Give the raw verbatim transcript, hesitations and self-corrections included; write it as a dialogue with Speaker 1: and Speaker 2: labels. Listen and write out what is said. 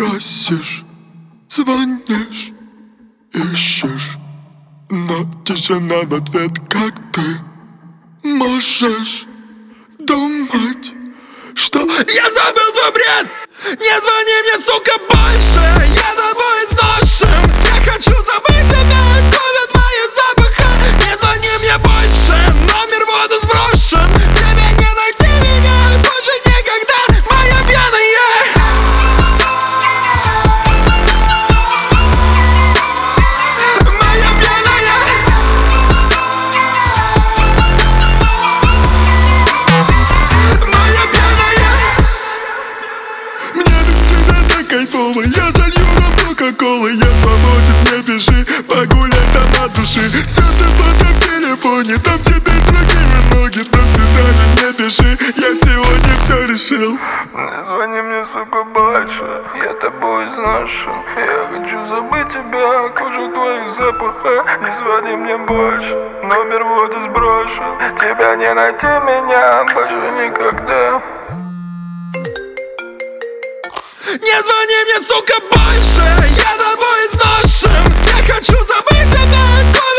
Speaker 1: Просишь, звонишь, ищешь, но тишина в ответ, как ты можешь думать, что я забыл твой бред. Не звони мне, сука, больше, я тобой изношен. Я хочу забыть тебя, откуда твои запахи. Не звони мне больше, номер в воду сброшен. Тебе не найти меня больше никогда, моя пьяная. Моя пьяная. Моя пьяная. Мне без тебя так кайфово, я залью рот кока-колы. Я свободен, не бежи, погулять там от души. Стерты фото в телефоне, там теперь другие ноги. До свидания, не бежи, я сегодня все решил.
Speaker 2: Не звони мне, сука, больше, я тобой изношен. Я хочу забыть тебя, кожу твоих запаха. Не звони мне больше, номер в воду сброшен. Тебя не найти меня больше никогда.
Speaker 1: Не звони мне, сука, больше, я тобой изношен. Я хочу забыть тебя,